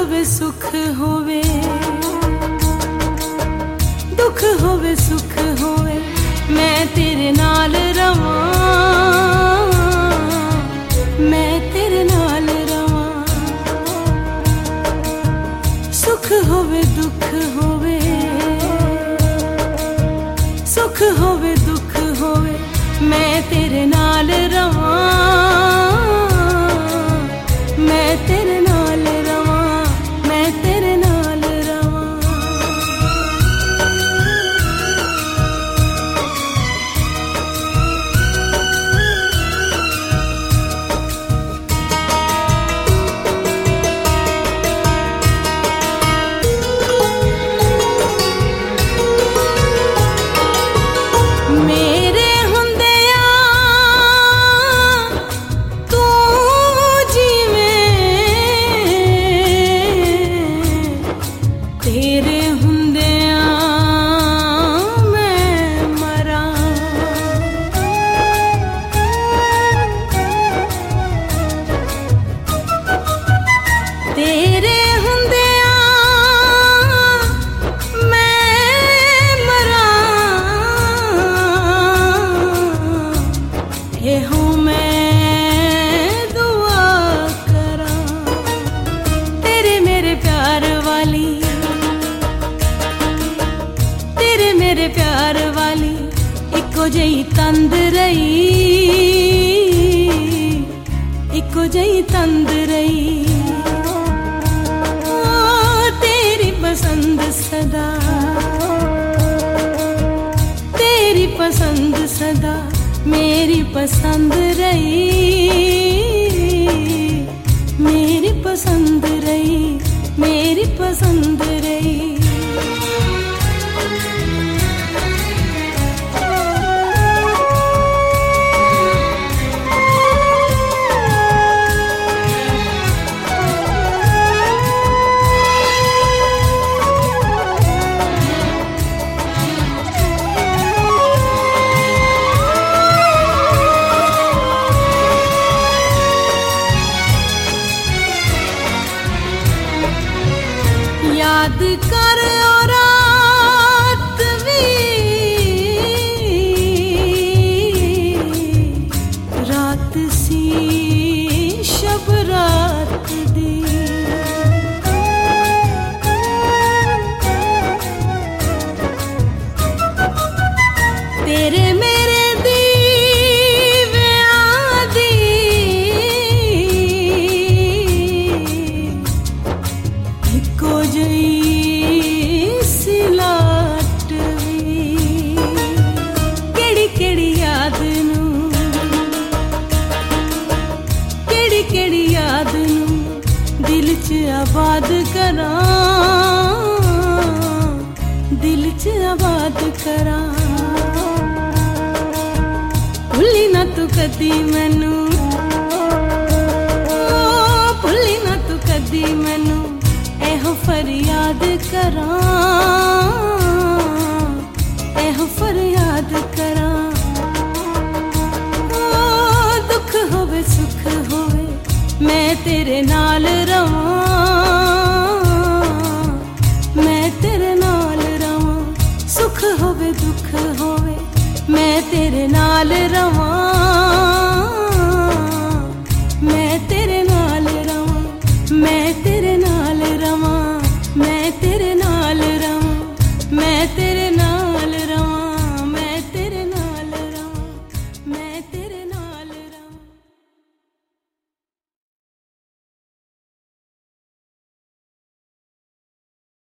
होवे सुख होवे, दुख होवे सुख होवे, मैं तेरे नाल रवां, मैं तेरे नाल रवां। सुख होवे दुख होवे, सुख होवे दुख होवे, मैं तेरे नाल रवां, मैं तेरे नाल रवां, मैं तेरे नाल रवां। मेरे तेरे हुंदियां मैं मरां, तेरे हुंदियां मैं मरां, एहो मैं दुआ करां। तेरे मेरे प्यार वाली, मेरे प्यार वाली इको जही तंद रही, इको जही तंद रही। ओ तेरी पसंद सदा, तेरी पसंद सदा मेरी पसंद रही, मेरी पसंद रही, मेरी पसंद रही। याद कर ओ रात भी, रात सी शब रात दी। तेरे मेरे दीवियां दी इको जही सिलाट वी। केड़ी केड़ी याद नू, केड़ी केड़ी याद नू दिल च आबाद करां, दिल च आबाद करां। भुल्ली ना तू कदी मैनू, भुल्ली ना तू कदी मैनू, एहो फरियाद करां, एहो फरियाद करां। ओ दुख होवे सुख होवे, मैं तेरे नाल रवां, मैं तेरे नाल रवां। सुख होवे दुख होवे, मैं तेरे नाल रवां।